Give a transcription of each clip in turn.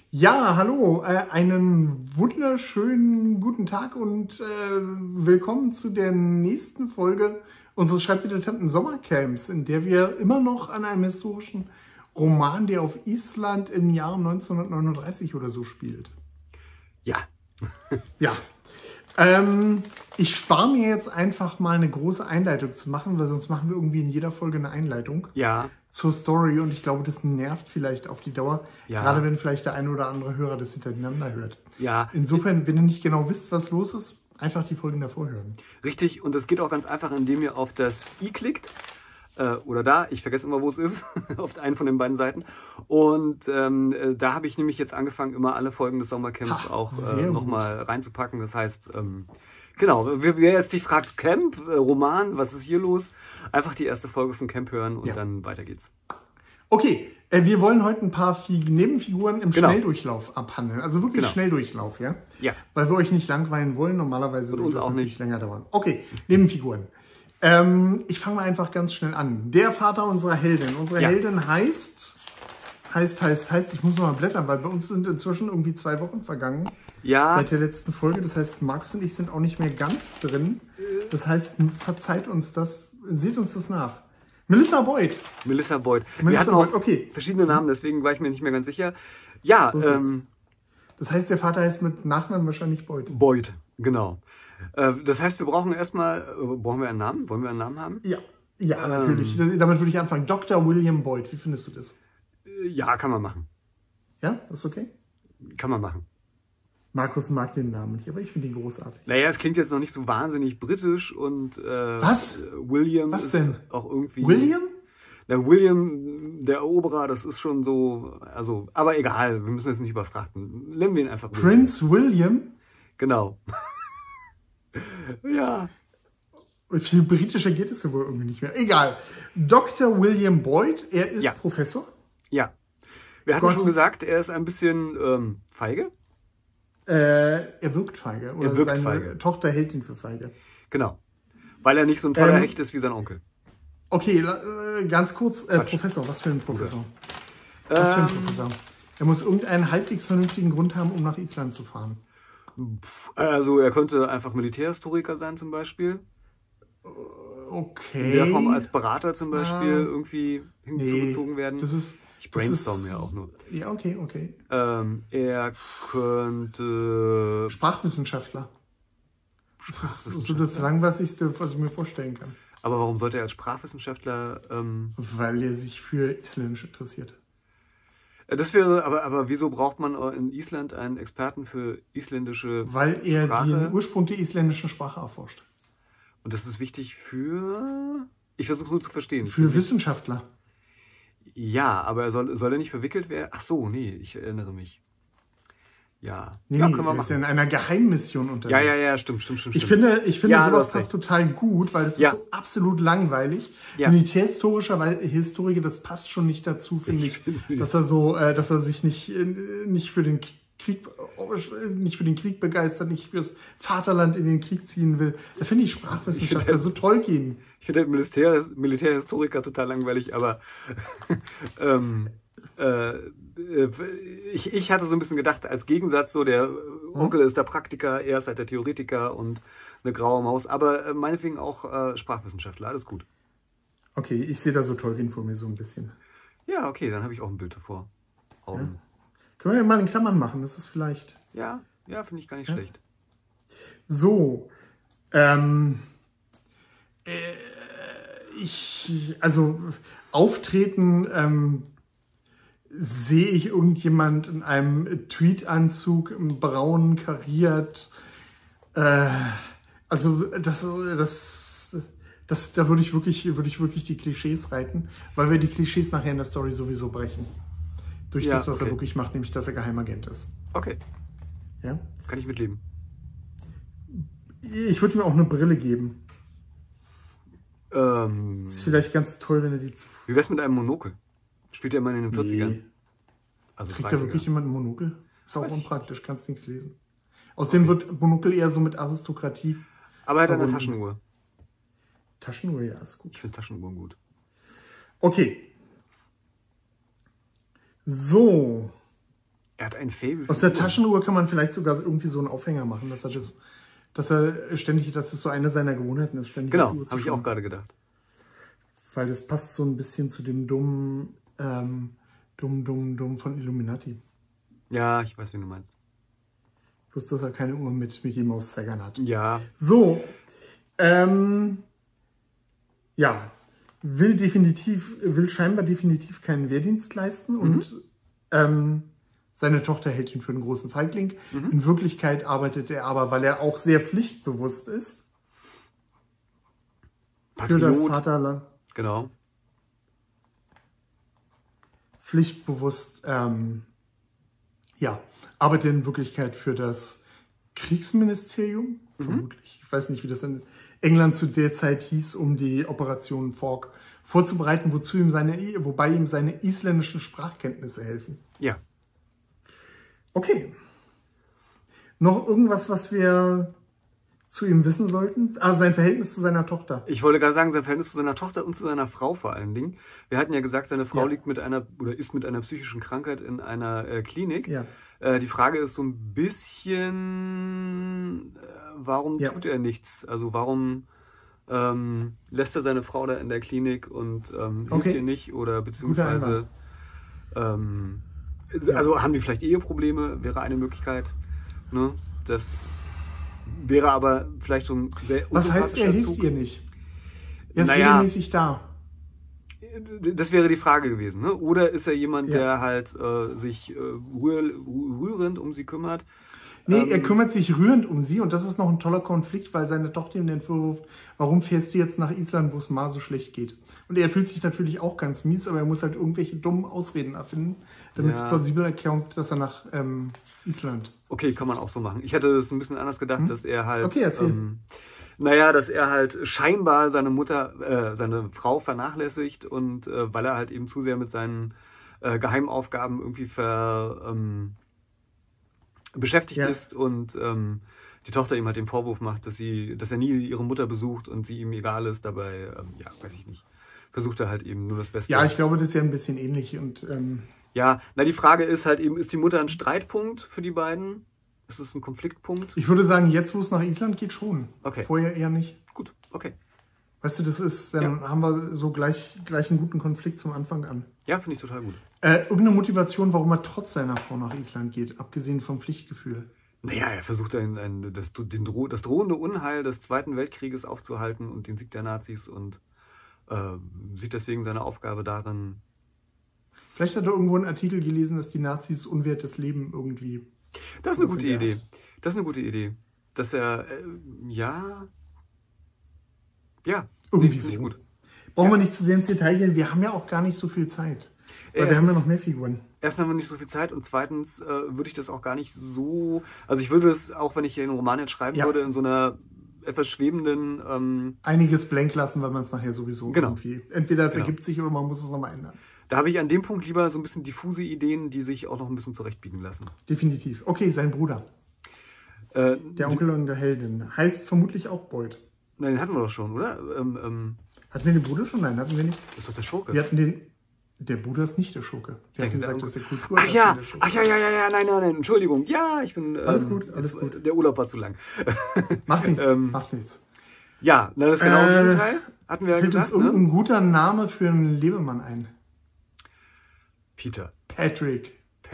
Ja, hallo, einen wunderschönen guten Tag und willkommen zu der nächsten Folge unseres Schreibdilettanten Sommercamps, in der wir immer noch an einem historischen Roman, der auf Island im Jahr 1939 oder so spielt. Ja. Ja. Ich spare mir jetzt einfach mal eine große Einleitung zu machen, weil sonst machen wir irgendwie in jeder Folge eine Einleitung zur Story und ich glaube, das nervt vielleicht auf die Dauer, gerade wenn vielleicht der eine oder andere Hörer das hintereinander hört. Ja. Insofern, wenn ihr nicht genau wisst, was los ist, einfach die Folgen davor hören. Richtig, und das geht auch ganz einfach, indem ihr auf das i klickt. Oder da, ich vergesse immer, wo es ist, auf einen von den beiden Seiten. Und da habe ich nämlich jetzt angefangen, immer alle Folgen des Sommercamps auch nochmal reinzupacken. Das heißt, genau, wer jetzt sich fragt, Camp, Roman, was ist hier los? Einfach die erste Folge von Camp hören und dann weiter geht's. Okay, wir wollen heute ein paar Nebenfiguren im Schnelldurchlauf abhandeln. Also wirklich Schnelldurchlauf, ja? Ja. Weil wir euch nicht langweilen wollen. Normalerweise wird uns auch nicht länger dauern. Okay, Nebenfiguren. Ich fange mal einfach ganz schnell an. Der Vater unserer Heldin. Unsere Heldin heißt, ich muss noch mal blättern, weil bei uns sind inzwischen irgendwie 2 Wochen vergangen. Ja. Seit der letzten Folge. Das heißt, Markus und ich sind auch nicht mehr ganz drin. Das heißt, verzeiht uns das, seht uns das nach. Melissa Boyd. Melissa Boyd. Wir hatten auch verschiedene Namen, deswegen war ich mir nicht mehr ganz sicher. Ja. Das heißt, der Vater heißt mit Nachnamen wahrscheinlich Boyd. Boyd, genau. Das heißt, wir brauchen erstmal, brauchen wir einen Namen? Wollen wir einen Namen haben? Ja, natürlich. Damit würde ich anfangen. Dr. William Boyd, wie findest du das? Ja, kann man machen. Ja, ist okay? Kann man machen. Markus mag den Namen nicht, aber ich finde ihn großartig. Naja, es klingt jetzt noch nicht so wahnsinnig britisch und was? William was denn? Ist auch irgendwie... William? Der William, der Eroberer, das ist schon so, also, aber egal, wir müssen jetzt nicht überfrachten. Nennen wir ihn einfach William. Prince William? Genau. Ja. Viel britischer geht es ja wohl irgendwie nicht mehr. Egal. Dr. William Boyd, er ist Professor? Ja. Wir hatten schon gesagt, er ist ein bisschen feige. Er wirkt feige. Oder seine feige. Tochter hält ihn für feige. Genau. Weil er nicht so ein toller Hecht ist wie sein Onkel. Okay, ganz kurz. Professor, was für ein Professor? Was für ein Professor? Er muss irgendeinen halbwegs vernünftigen Grund haben, um nach Island zu fahren. Also er könnte einfach Militärhistoriker sein zum Beispiel. Okay. In der Form als Berater zum Beispiel irgendwie hinzugezogen werden. Ich brainstorm ja auch nur. Ja, okay. Er könnte... Sprachwissenschaftler. Das ist so das Langweiligste, was ich mir vorstellen kann. Aber warum sollte er als Sprachwissenschaftler... Weil er sich für Isländisch interessiert. Das wäre, aber wieso braucht man in Island einen Experten für isländische Sprache? Weil er den Ursprung der isländischen Sprache erforscht. Und das ist wichtig für... Ich versuche nur zu verstehen. Für Wissenschaftler. Ja, aber soll er nicht verwickelt werden? Ach so, nee, ich erinnere mich. Ja. Nee, können wir machen. Er ist ja in einer Geheimmission unterwegs. Ja, stimmt. Ich finde sowas passt total gut, weil das ist so absolut langweilig. Ja. Militärhistorischer Historiker, das passt schon nicht dazu, finde ich, dass er sich nicht für den Krieg begeistert, nicht fürs Vaterland in den Krieg ziehen will. Da finde ich Sprachwissenschaftler so Tolkien. Ich finde Militärhistoriker total langweilig, aber ich hatte so ein bisschen gedacht, als Gegensatz, so der Onkel ist der Praktiker, er ist halt der Theoretiker und eine graue Maus, aber meinetwegen auch Sprachwissenschaftler, alles gut. Okay, ich sehe da so Tolkien vor mir so ein bisschen. Ja, okay, dann habe ich auch ein Bild davor. Ja. Können wir mal in Klammern machen, das ist vielleicht... Ja, finde ich gar nicht schlecht. So, Auftreten sehe ich irgendjemand in einem Tweedanzug, im Braun kariert. Da würde ich wirklich die Klischees reiten, weil wir die Klischees nachher in der Story sowieso brechen. Durch das, was er wirklich macht, nämlich, dass er Geheimagent ist. Okay. Ja? Kann ich mitleben. Ich würde mir auch eine Brille geben. Das ist vielleicht ganz toll, wenn er die... Wie wär's mit einem Monokel? Spielt er immer in den 40ern? Also kriegt da wirklich jemand ein Monokel? Ist auch unpraktisch, kannst nichts lesen. Außerdem wird Monokel eher so mit Aristokratie. Aber er hat eine Taschenuhr. Taschenuhr, ja, ist gut. Ich finde Taschenuhren gut. Okay. So. Er hat ein Faible. Aus der Taschenuhr kann man vielleicht sogar irgendwie so einen Aufhänger machen, dass es so eine seiner Gewohnheiten ist, ständig. Genau, habe ich auch gerade gedacht. Weil das passt so ein bisschen zu dem Dumm von Illuminati. Ja, ich weiß, wen du meinst. Bloß, dass er keine Uhr mit Mickey Mouse Zeigern hat. Ja. So, ja, will scheinbar definitiv keinen Wehrdienst leisten und seine Tochter hält ihn für einen großen Feigling. In Wirklichkeit arbeitet er aber, weil er auch sehr pflichtbewusst ist, Patriot. für das Vaterland. Genau. Pflichtbewusst, ja, arbeitet in Wirklichkeit für das Kriegsministerium, vermutlich. Ich weiß nicht, wie das in England zu der Zeit hieß, um die Operation Fork vorzubereiten, wobei ihm seine isländischen Sprachkenntnisse helfen. Ja. Okay. Noch irgendwas, was wir zu ihm wissen sollten? Sein Verhältnis zu seiner Tochter. Ich wollte gerade sagen, sein Verhältnis zu seiner Tochter und zu seiner Frau vor allen Dingen. Wir hatten ja gesagt, seine Frau ist mit einer psychischen Krankheit in einer Klinik. Ja. Die Frage ist so ein bisschen, warum tut er nichts? Also warum lässt er seine Frau da in der Klinik und hilft ihr nicht? Oder beziehungsweise also haben die vielleicht Eheprobleme, wäre eine Möglichkeit. Ne? Das wäre aber vielleicht so ein sehr Was heißt, er hilft ihr nicht? Er ist regelmäßig da. Das wäre die Frage gewesen. Ne? Oder ist er jemand, der halt sich rührend um sie kümmert? Nee, er kümmert sich rührend um sie und das ist noch ein toller Konflikt, weil seine Tochter ihm den vorwirft, warum fährst du jetzt nach Island, wo es mal so schlecht geht? Und er fühlt sich natürlich auch ganz mies, aber er muss halt irgendwelche dummen Ausreden erfinden, damit es plausibel erklärt, dass er nach Island. Okay, kann man auch so machen. Ich hätte es ein bisschen anders gedacht, dass er halt... Okay, erzähl. Dass er halt scheinbar seine Frau vernachlässigt und weil er halt eben zu sehr mit seinen Geheimaufgaben irgendwie beschäftigt ist und die Tochter ihm halt den Vorwurf macht, dass er nie ihre Mutter besucht und sie ihm egal ist. Dabei, weiß ich nicht, versucht er halt eben nur das Beste. Ja, ich glaube, das ist ja ein bisschen ähnlich. Und die Frage ist halt eben, ist die Mutter ein Streitpunkt für die beiden? Ist es ein Konfliktpunkt? Ich würde sagen, jetzt, wo es nach Island geht, schon. Okay. Vorher eher nicht. Gut, okay. Weißt du, dann haben wir so gleich einen guten Konflikt zum Anfang an. Ja, finde ich total gut. Irgendeine Motivation, warum er trotz seiner Frau nach Island geht, abgesehen vom Pflichtgefühl. Er versucht das drohende Unheil des Zweiten Weltkrieges aufzuhalten und den Sieg der Nazis und sieht deswegen seine Aufgabe darin. Vielleicht hat er irgendwo einen Artikel gelesen, dass die Nazis unwertes Leben irgendwie... Das ist eine gute Idee. Das ist eine gute Idee. Dass er, irgendwie so. Gut. Brauchen wir nicht zu sehr ins Detail gehen. Wir haben ja auch gar nicht so viel Zeit. Weil wir haben ja noch mehr Figuren. Erstens haben wir nicht so viel Zeit und zweitens würde ich das auch gar nicht so... Also ich würde es, auch wenn ich den Roman jetzt schreiben würde, in so einer etwas schwebenden... Einiges blank lassen, weil man es nachher sowieso irgendwie... Entweder es ergibt sich oder man muss es nochmal ändern. Da habe ich an dem Punkt lieber so ein bisschen diffuse Ideen, die sich auch noch ein bisschen zurechtbiegen lassen. Definitiv. Okay, sein Bruder. Der Onkel und der Heldin. Heißt vermutlich auch Boyd. Nein, den hatten wir doch schon, oder? Hatten wir den Bruder schon? Nein, hatten wir nicht. Das ist doch der Schurke. Wir hatten den... Der Bruder ist nicht der Schurke. Der hat gesagt, dass der Kultur... Ach ja, nein, Entschuldigung. Ja, ich bin... Alles gut. Der Urlaub war zu lang. Macht nichts. Ja, das ist genau das Gegenteil. Hatten wir ja gesagt. Fällt uns irgendein guter Name für einen Lebemann ein? Peter. Patrick.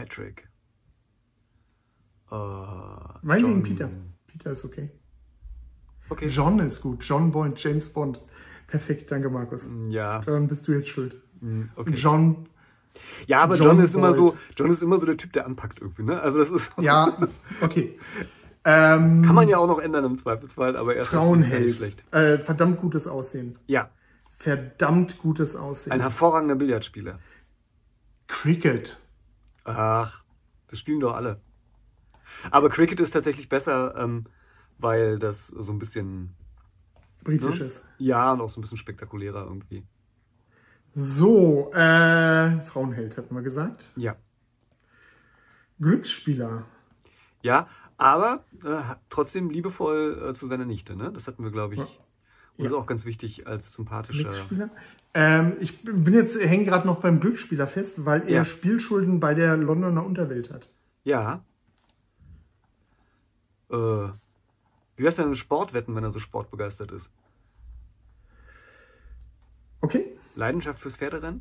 Meinetwegen Peter. Peter ist okay. Okay. John ist gut. John Bond, James Bond. Perfekt, danke Markus. Ja. Dann bist du jetzt schuld. Okay. John. Ja, aber John ist immer so der Typ, der anpackt irgendwie, ne? Also das ist. Ja, okay. Kann man ja auch noch ändern im Zweifelsfall, aber er Frauenheld. Schlecht. Verdammt gutes Aussehen. Ja. Verdammt gutes Aussehen. Ein hervorragender Billardspieler. Cricket. Ach, das spielen doch alle. Aber Cricket ist tatsächlich besser, weil das so ein bisschen... britisch ist. Ja, und auch so ein bisschen spektakulärer irgendwie. So, Frauenheld hatten wir gesagt. Ja. Glücksspieler. Ja, aber trotzdem liebevoll zu seiner Nichte, ne? Das hatten wir, glaube ich. Ja. Und ist auch ganz wichtig als sympathischer... Glücksspieler. Ich hänge gerade noch beim Glücksspieler fest, weil er Spielschulden bei der Londoner Unterwelt hat. Ja. Wie wär's denn mit Sportwetten, wenn er so sportbegeistert ist? Okay. Leidenschaft fürs Pferderennen?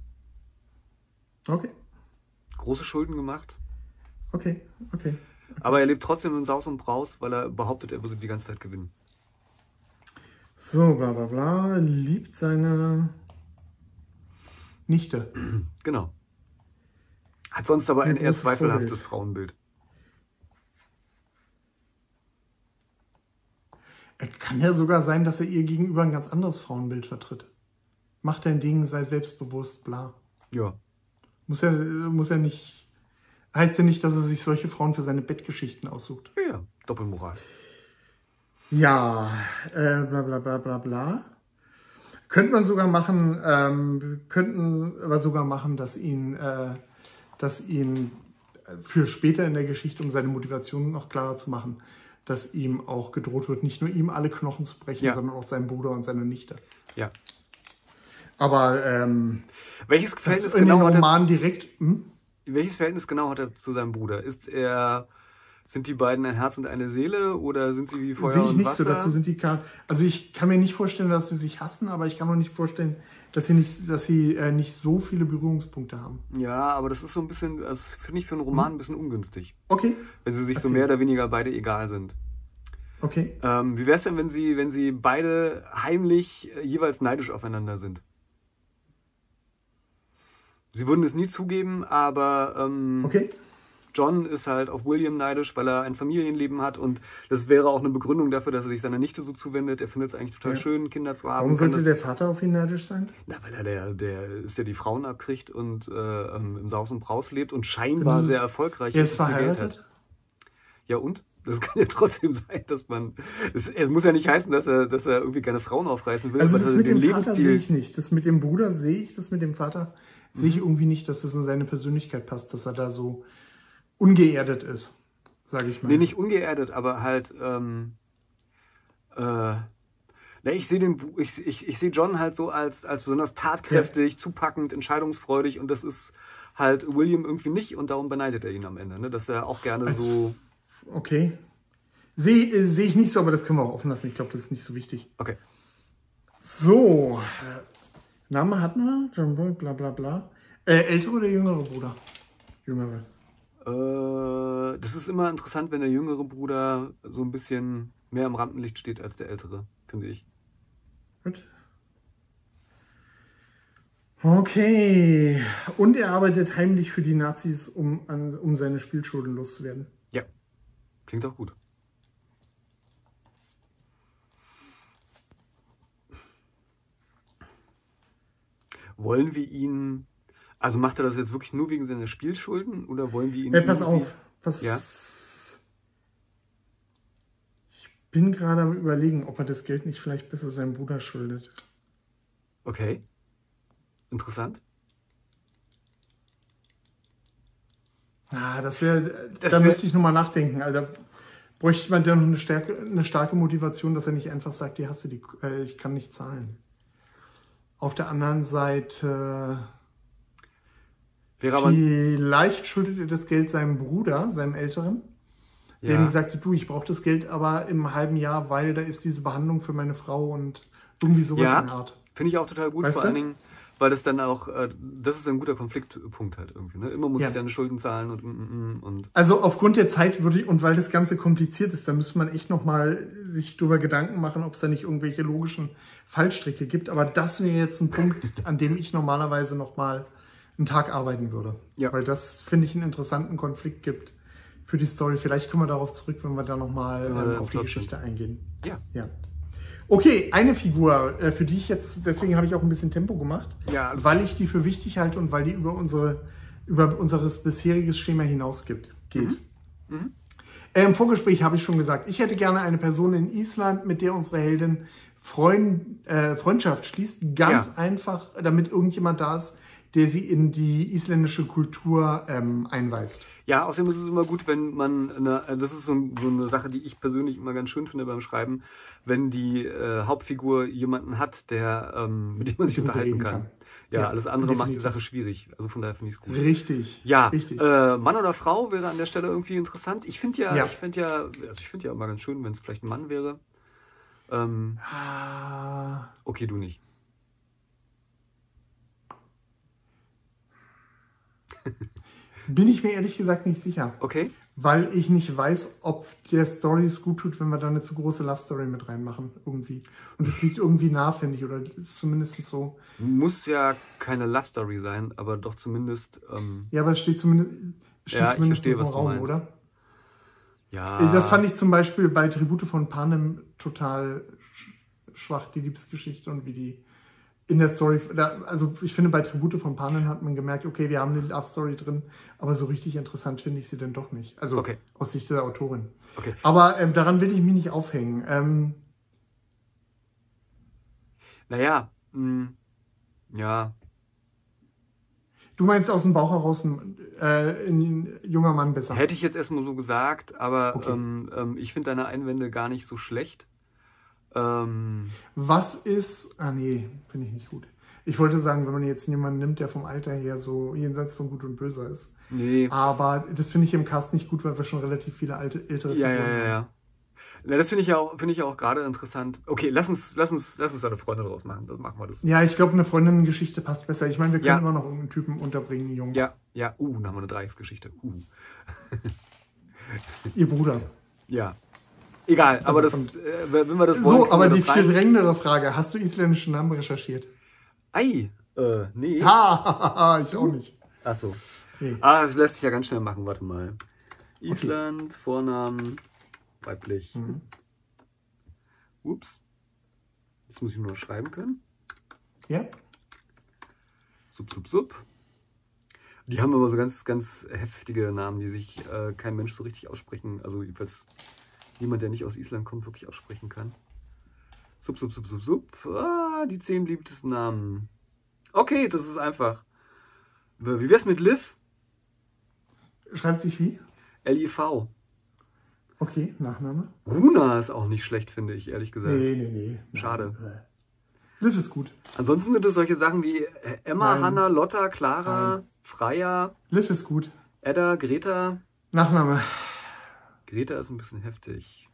Okay. Große Schulden gemacht? Okay. Aber er lebt trotzdem in Saus und Braus, weil er behauptet, er würde die ganze Zeit gewinnen. So, bla bla bla. Liebt seine Nichte. Genau. Hat sonst aber ein eher großes zweifelhaftes Vorbild. Frauenbild. Es kann ja sogar sein, dass er ihr gegenüber ein ganz anderes Frauenbild vertritt. Mach dein Ding, sei selbstbewusst, bla. Ja. Muss ja nicht. Heißt ja nicht, dass er sich solche Frauen für seine Bettgeschichten aussucht. Ja, Doppelmoral. Ja, bla bla bla bla bla. Könnten wir sogar machen, dass ihn für später in der Geschichte, um seine Motivation noch klarer zu machen, dass ihm auch gedroht wird, nicht nur ihm alle Knochen zu brechen, Ja. sondern auch seinem Bruder und seiner Nichte. Ja. Aber Welches das Verhältnis ist in den genau hat er, Romanen direkt. welches Verhältnis genau hat er zu seinem Bruder? Sind die beiden ein Herz und eine Seele oder sind sie wie Feuer Sehe ich und nicht Wasser? so. Dazu sind die also ich kann mir nicht vorstellen, dass sie sich hassen, aber ich kann mir nicht vorstellen, dass sie nicht so viele Berührungspunkte haben. Ja, aber das ist so ein bisschen, das finde ich für einen Roman ein bisschen ungünstig. Okay. Wenn sie sich so Erzähl. mehr oder weniger beide egal sind. Okay. Wie wäre es denn, wenn sie beide heimlich jeweils neidisch aufeinander sind? Sie würden es nie zugeben, aber Okay. John ist halt auf William neidisch, weil er ein Familienleben hat und das wäre auch eine Begründung dafür, dass er sich seiner Nichte so zuwendet. Er findet es eigentlich total Ja. schön, Kinder zu haben. Warum kann sollte das- der Vater auf ihn neidisch sein? Na, weil er der ist, der die Frauen abkriegt und im Saus und Braus lebt und scheinbar Findest du sehr es- erfolgreich Er ist und viel Geld hat. verheiratet? Ja und? Das kann ja trotzdem sein, dass man... Es muss ja nicht heißen, dass er irgendwie keine Frauen aufreißen will, Also aber dass das er mit den dem Vater sehe Lebensstil... ich nicht. Das mit dem Bruder sehe ich, das mit dem Vater sehe ich irgendwie nicht, dass das in seine Persönlichkeit passt, dass er da so ungeerdet ist, sage ich mal. Nee, nicht ungeerdet, aber halt... ich sehe John halt so als besonders tatkräftig, zupackend, entscheidungsfreudig und das ist halt William irgendwie nicht und darum beneidet er ihn am Ende, ne? Dass er auch gerne Als- so... Okay. Sehe ich nicht so, aber das können wir auch offen lassen. Ich glaube, das ist nicht so wichtig. Okay. So. Name hatten wir? John Boy, bla bla bla. Ältere oder jüngere Bruder? Jüngere. Das ist immer interessant, wenn der jüngere Bruder so ein bisschen mehr im Rampenlicht steht als der ältere, finde ich. Gut. Okay. Und er arbeitet heimlich für die Nazis, um seine Spielschulden loszuwerden. Ja, klingt auch gut. Wollen wir ihn... Also macht er das jetzt wirklich nur wegen seiner Spielschulden oder wollen wir ihn... Pass irgendwie- auf. Ja? Ich bin gerade am Überlegen, ob er das Geld nicht vielleicht besser seinem Bruder schuldet. Okay. Interessant. Ah, Das da wär- müsste ich nochmal nachdenken. Also, bräuchte man da noch eine starke Motivation, dass er nicht einfach sagt, die hast du, ich kann nicht zahlen. Auf der anderen Seite, Wäre aber... vielleicht schuldet er das Geld seinem Bruder, seinem Älteren, der Ja. ihm sagte, du, ich brauche das Geld aber im halben Jahr, weil da ist diese Behandlung für meine Frau und irgendwie sowas Ja. in der Art. Finde ich auch total gut, Weißt vor du? allen Dingen, weil das dann auch, das ist ein guter Konfliktpunkt halt irgendwie. Ne? Immer muss Ja. ich deine Schulden zahlen und Also aufgrund der Zeit würde ich, und weil das Ganze kompliziert ist, da müsste man echt nochmal sich darüber Gedanken machen, ob es da nicht irgendwelche logischen Fallstricke gibt. Aber das wäre jetzt ein Punkt, an dem ich normalerweise nochmal einen Tag arbeiten würde. Ja. Weil das, finde ich, einen interessanten Konflikt gibt für die Story. Vielleicht kommen wir darauf zurück, wenn wir da nochmal auf die Plot Geschichte eingehen. ja. Ja. Okay, eine Figur, für die ich jetzt, deswegen habe ich auch ein bisschen Tempo gemacht, Ja, alles weil ich die für wichtig halte und weil die über unseres bisheriges Schema hinausgeht. Im Vorgespräch habe ich schon gesagt, ich hätte gerne eine Person in Island, mit der unsere Heldin Freundschaft schließt. Ganz einfach, damit irgendjemand da ist, der sie in die isländische Kultur einweist. Ja, außerdem ist es immer gut, wenn man, das ist so eine Sache, die ich persönlich immer ganz schön finde beim Schreiben, wenn die Hauptfigur jemanden hat, mit dem man sich Mit dem sie unterhalten reden kann. kann. Ja, alles andere macht die definitiv. Sache schwierig. Also von daher finde ich es gut. Richtig. Ja, Richtig. Mann oder Frau wäre an der Stelle irgendwie interessant. Ich finde Ja. ich finde ja immer ganz schön, wenn es vielleicht ein Mann wäre. Okay, du nicht. Bin ich mir ehrlich gesagt nicht sicher. Okay. Weil ich nicht weiß, ob der Story es gut tut, wenn wir da eine zu große Love Story mit reinmachen, irgendwie. Und es liegt irgendwie nah, finde ich, oder ist zumindest so. Muss ja keine Love Story sein, aber doch zumindest. Ja, aber es steht zumindest, Ja, ich verstehe, im was du Raum, meinst. oder? Ja. Das fand ich zum Beispiel bei Tribute von Panem total schwach, die Liebesgeschichte und wie die in der Story, also ich finde, bei Tribute von Panem hat man gemerkt, okay, wir haben eine Love Story drin, aber so richtig interessant finde ich sie denn doch nicht. Also Okay. aus Sicht der Autorin. Okay. Aber daran will ich mich nicht aufhängen. Naja, ja. Du meinst aus dem Bauch heraus ein junger Mann besser? Hätte ich jetzt erstmal so gesagt, aber Okay. ich finde deine Einwände gar nicht so schlecht. Was ist... nee, finde ich nicht gut. Ich wollte sagen, wenn man jetzt jemanden nimmt, der vom Alter her so jenseits von Gut und Böse ist. Nee. Aber das finde ich im Cast nicht gut, weil wir schon relativ viele ältere Ja. haben. Na, das finde ich auch gerade interessant. Okay, lass uns da eine Freundin draus machen. Dann machen wir das. Ja, ich glaube, eine Freundinnengeschichte passt besser. Ich meine, wir können Ja. immer noch irgendeinen Typen unterbringen, einen Jungen. Ja. Dann haben wir eine Dreiecksgeschichte. Ihr Bruder. Ja. Egal, aber Also wenn wir das wollen, So, kriegen aber wir die das viel rein. drängendere Frage. Hast du isländische Namen recherchiert? Nee. Ich auch nicht. Ach so. Nee. Das lässt sich ja ganz schnell machen. Warte mal. Island, Vornamen, weiblich. Ups. Jetzt muss ich nur noch schreiben können. Ja? Sub. Die haben aber so ganz, ganz heftige Namen, die sich kein Mensch so richtig aussprechen. Also jedenfalls jemand, der nicht aus Island kommt, wirklich aussprechen kann. Sub. Die 10 beliebtesten Namen. Okay, das ist einfach. Wie wär's mit Liv? Schreibt sich wie? L-I-V. Okay, Nachname? Runa ist auch nicht schlecht, finde ich, ehrlich gesagt. Nee. Schade. Liv ist gut. Ansonsten sind es solche Sachen wie Emma, Nein. Hanna, Lotta, Clara, Nein. Freya, Liv ist gut. Edda, Greta. Nachname. Greta ist ein bisschen heftig.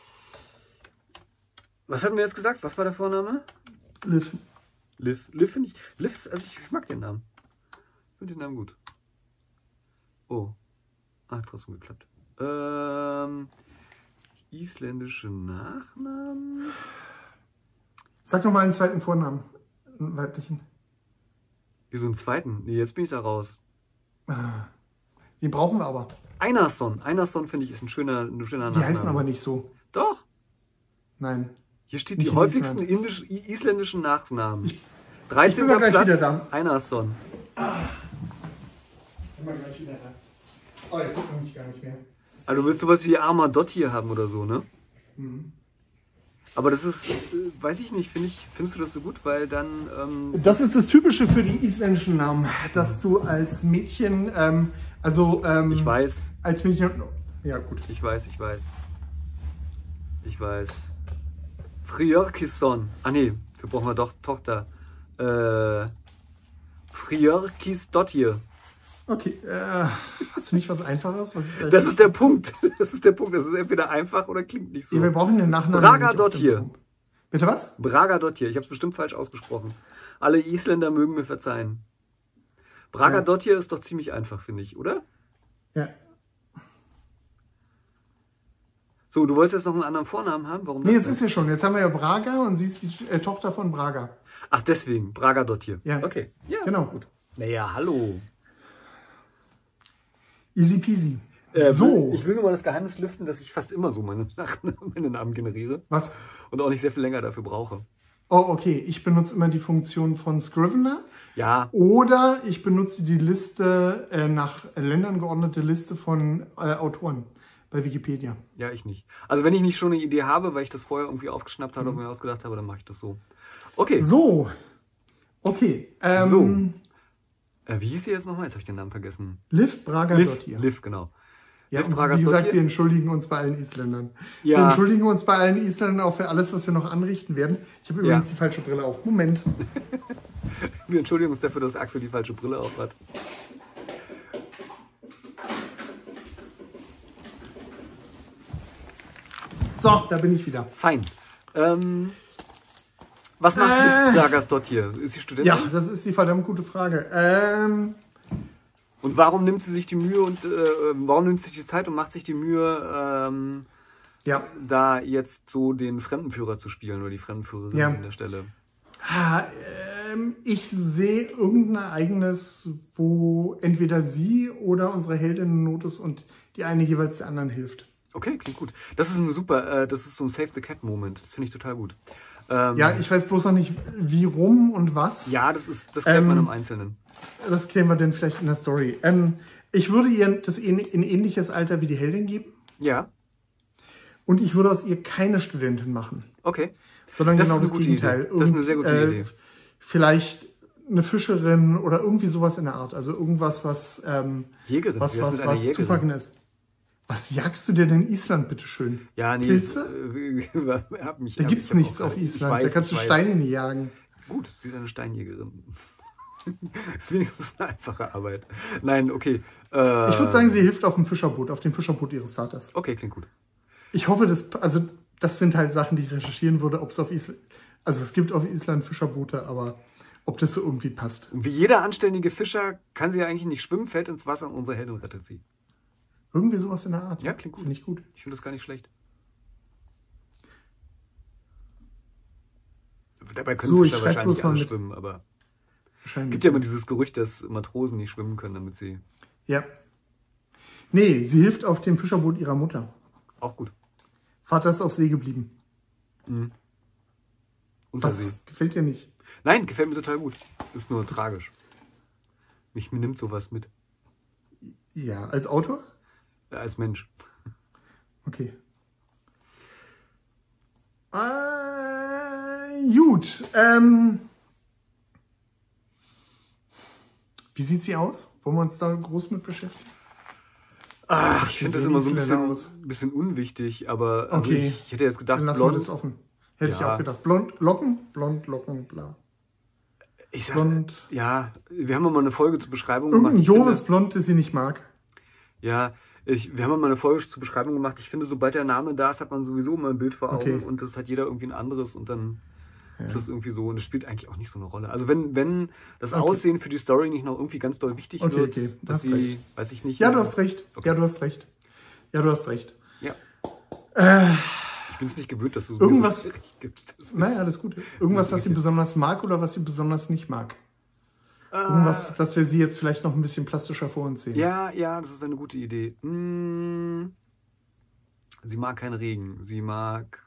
Was hatten wir jetzt gesagt? Was war der Vorname? Liv. Liv finde ich. Also ich mag den Namen. Ich finde den Namen gut. Oh. Hat trotzdem geklappt. Isländische Nachnamen? Sag doch mal einen zweiten Vornamen. Einen weiblichen. Wieso einen zweiten? Nee, jetzt bin ich da raus. Den brauchen wir aber. Einarsson. Einarsson finde ich ist ein schöner Nachname. Die heißen aber nicht so. Doch. Nein. Hier steht Nicht die in häufigsten Island. isländischen Nachnamen. Ich 13. bin mal gleich wieder Platz, da. Einarsson. Immer gleich wieder da. Oh, jetzt sieht man mich gar nicht mehr. Also du willst sowas wie Armadottir haben oder so, ne? Mhm. Aber das ist, weiß ich nicht, findest du das so gut? Weil dann, Das ist das Typische für die isländischen Namen, dass du als Mädchen, ich weiß, als Mädchen, ja gut. ich weiß. Frjörkisson. Nee, wir brauchen wir doch Tochter. Frjörkisdottir. Okay, hast du nicht was Einfaches? Das ist der Punkt. Das ist entweder einfach oder klingt nicht so. Ja, wir brauchen den Nachnamen. Bragadottir. Bitte was? Bragadottir. Ich habe es bestimmt falsch ausgesprochen. Alle Isländer mögen mir verzeihen. Bragadottir ist doch ziemlich einfach, finde ich, oder? Ja. So, du wolltest jetzt noch einen anderen Vornamen haben? Warum das Nee, jetzt denn? ist ja schon. Jetzt haben wir ja Braga und sie ist die Tochter von Braga. Ach, deswegen. Bragadottir. Ja. Okay. Ja, Genau. ist doch gut. Naja, hallo. Easy peasy. So. Ich will nur mal das Geheimnis lüften, dass ich fast immer so meine Namen generiere Was? und auch nicht sehr viel länger dafür brauche. Oh, okay. Ich benutze immer die Funktion von Scrivener. Ja, Oder ich benutze die Liste, nach Ländern geordnete Liste von Autoren bei Wikipedia. ja, ich nicht. Also wenn ich nicht schon eine Idee habe, weil ich das vorher irgendwie aufgeschnappt habe oder mir ausgedacht habe, dann mache ich das so. Okay. So. Okay. So. Wie hieß sie jetzt nochmal? Jetzt habe ich den Namen vergessen. Liv Bragadottir. Liv, genau. Ja, und wie gesagt, wir entschuldigen uns bei allen Isländern. Ja. Wir entschuldigen uns bei allen Isländern auch für alles, was wir noch anrichten werden. Ich habe übrigens die falsche Brille auf. Moment. Wir entschuldigen uns dafür, dass Axel die falsche Brille auf hat. So, da bin ich wieder. Fein. Was macht Liv dort hier? Ist sie Studentin? Ja, das ist die verdammt gute Frage. Und warum nimmt sie sich die Mühe und warum nimmt sie sich die Zeit und macht sich die Mühe, da jetzt so den Fremdenführer zu spielen oder die Fremdenführerin an der Stelle? Ich sehe irgendein Ereignis, wo entweder sie oder unsere Heldin in Not ist und die eine jeweils der anderen hilft. Okay, klingt gut. Das ist ein super, das ist so ein Save the Cat Moment. Das finde ich total gut. Ja, ich weiß bloß noch nicht, wie rum und was. Ja, das klärt man im Einzelnen. Das klären wir dann vielleicht in der Story. Ich würde ihr das in ähnliches Alter wie die Heldin geben. Ja. Und ich würde aus ihr keine Studentin machen. Okay. Sondern genau das Gegenteil. Das ist eine sehr gute Idee. Vielleicht eine Fischerin oder irgendwie sowas in der Art. Also irgendwas, was Jägerin. Was zu packen ist. Was jagst du denn in Island, bitteschön? Ja, nee. Pilze? Da gibt's nichts auf Island. Da kannst du Steine nie jagen. Gut, sie ist eine Steinjägerin. Das ist wenigstens eine einfache Arbeit. Nein, okay. Ich würde sagen, sie hilft auf dem Fischerboot, auf dem Fischerboot ihres Vaters. Okay, klingt gut. Ich hoffe, das sind halt Sachen, die ich recherchieren würde, ob es auf Island, also es gibt auf Island Fischerboote, aber ob das so irgendwie passt. Und wie jeder anständige Fischer kann sie ja eigentlich nicht schwimmen, fällt ins Wasser und unsere Heldin rettet sie. Irgendwie sowas in der Art. Ja, klingt gut. Finde ich gut. Ich finde das gar nicht schlecht. Dabei können Fischer wahrscheinlich alle schwimmen, aber es gibt ja immer dieses Gerücht, dass Matrosen nicht schwimmen können, damit sie... Ja. Nee, sie hilft auf dem Fischerboot ihrer Mutter. Auch gut. Vater ist auf See geblieben. Mhm. Untersee. Gefällt dir nicht? Nein, gefällt mir total gut. Ist nur tragisch. Mir nimmt sowas mit. Ja, als Autor? Als Mensch. Okay. Gut. Wie sieht sie aus? Wollen wir uns da groß mit beschäftigen? Ich finde das immer so ein bisschen unwichtig, aber also okay. Ich hätte jetzt gedacht, dann lassen wir das offen. Hätte ich auch gedacht. Blond Locken, bla. Ich sag's, ja, wir haben mal eine Folge zur Beschreibung gemacht. Irgendein doofes Blond, das sie nicht mag. Ja, wir haben mal eine Folge zur Beschreibung gemacht. Ich finde, sobald der Name da ist, hat man sowieso immer ein Bild vor Augen und das hat jeder irgendwie ein anderes und dann ist das irgendwie so und es spielt eigentlich auch nicht so eine Rolle. Also wenn das Aussehen für die Story nicht noch irgendwie ganz doll wichtig wird, dass sie, weiß ich nicht. Ja, du hast recht. Okay. Ja, du hast recht. Ja. Ich bin es nicht gewöhnt, dass du irgendwas so gibst. Naja, alles gut. Irgendwas, was sie besonders mag oder was sie besonders nicht mag. Irgendwas, dass wir sie jetzt vielleicht noch ein bisschen plastischer vor uns sehen. Ja, das ist eine gute Idee. Sie mag keinen Regen. Sie mag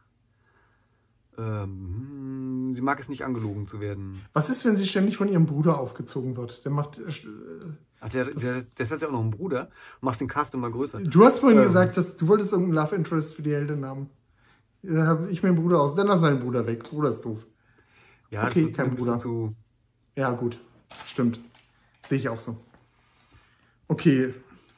es nicht, angelogen zu werden. Was ist, wenn sie ständig von ihrem Bruder aufgezogen wird? Der macht... der hat ja auch noch einen Bruder. Machst den Cast immer größer. Du hast vorhin gesagt, dass du wolltest irgendeinen Love Interest für die Heldin haben. Da habe ich meinen Bruder aus. Dann lass meinen Bruder weg. Bruder ist doof. Ja, okay, das kein Bruder. Ja, gut. Stimmt. Sehe ich auch so. Okay.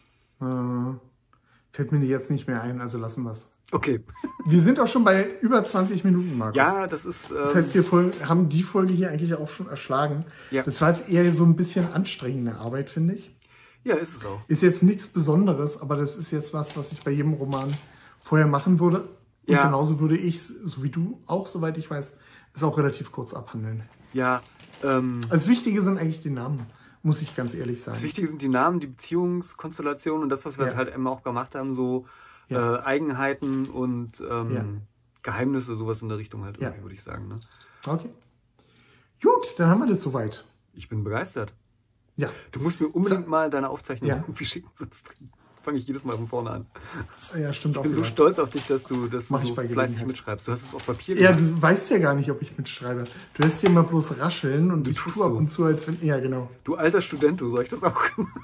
Fällt mir jetzt nicht mehr ein, also lassen wir es. Okay. Wir sind auch schon bei über 20 Minuten, Markus. Ja, das ist... das heißt, wir haben die Folge hier eigentlich auch schon erschlagen. Ja. Das war jetzt eher so ein bisschen anstrengende Arbeit, finde ich. Ja, ist es auch. Ist jetzt nichts Besonderes, aber das ist jetzt was ich bei jedem Roman vorher machen würde. Und genauso würde ich es, so wie du auch, soweit ich weiß, es auch relativ kurz abhandeln. Ja. Das Wichtige sind eigentlich die Namen, muss ich ganz ehrlich sagen. Das Wichtige sind die Namen, die Beziehungskonstellationen und das, was wir halt immer auch gemacht haben, so Eigenheiten und Geheimnisse, sowas in der Richtung halt, würde ich sagen. Ne? Okay. Gut, dann haben wir das soweit. Ich bin begeistert. Ja. Du musst mir unbedingt mal deine Aufzeichnung irgendwie schicken, sonst fange ich jedes Mal von vorne an. Ja, stimmt auch. Ich bin so stolz auf dich, dass du so fleißig mitschreibst. Du hast es auf Papier gemacht. Ja, du weißt ja gar nicht, ob ich mitschreibe. Du lässt dir immer bloß rascheln und ich tue ab und zu, als wenn... Ja, genau. Du alter Student, soll ich das auch machen?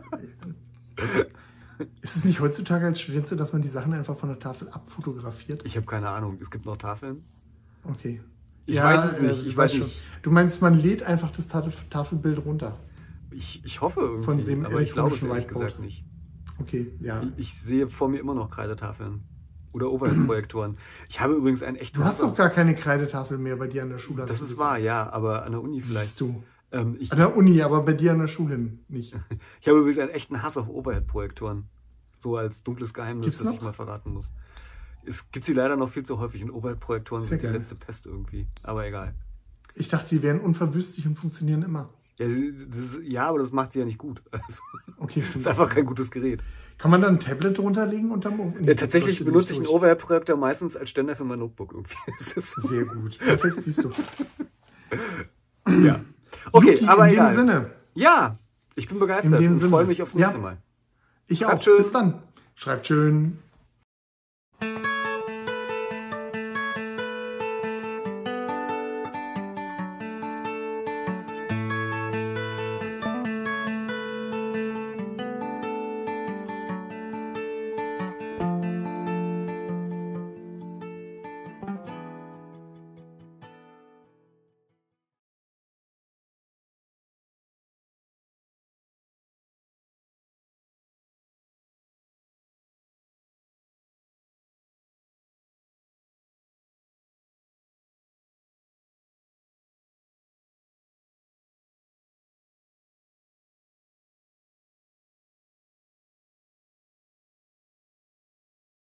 Ist es nicht heutzutage als Student so, dass man die Sachen einfach von der Tafel abfotografiert? Ich habe keine Ahnung. Es gibt noch Tafeln. Okay. Ich weiß es nicht. Ich weiß schon. Du meinst, man lädt einfach das Tafelbild runter? Ich hoffe irgendwie, von dem aber ich glaube es ehrlich Whiteboard. gesagt nicht. Okay, ja. Ich sehe vor mir immer noch Kreidetafeln oder Overhead-Projektoren. Ich habe übrigens einen echten... Du hast doch gar keine Kreidetafel mehr bei dir an der Schule. Das ist wahr, ja, aber an der Uni vielleicht. Siehst du. An der Uni, aber bei dir an der Schule nicht. Ich habe übrigens einen echten Hass auf Overhead-Projektoren. So als dunkles Geheimnis, Gibt's das noch? ich mal verraten muss. Es gibt sie leider noch viel zu häufig und Overhead-Projektoren Sehr sind die geil. letzte Pest irgendwie. Aber egal. Ich dachte, die wären unverwüstlich und funktionieren immer. Ja, aber das macht sie ja nicht gut. Also, Okay, das stimmt. ist einfach kein gutes Gerät. Kann man dann ein Tablet drunter legen unterm Ofen? Nee, Tatsächlich das benutze ich leuchtet einen nicht Overhead-Projektor meistens als Ständer für mein Notebook irgendwie. Das ist durch. Sehr gut. Perfekt, siehst du. Ja. Okay, Juti, aber in egal. dem Sinne. Ja, ich bin begeistert In dem und Sinne. freue mich aufs nächste Ja. Mal. Ich Schreibt auch. schön. Bis dann. Schreibt schön.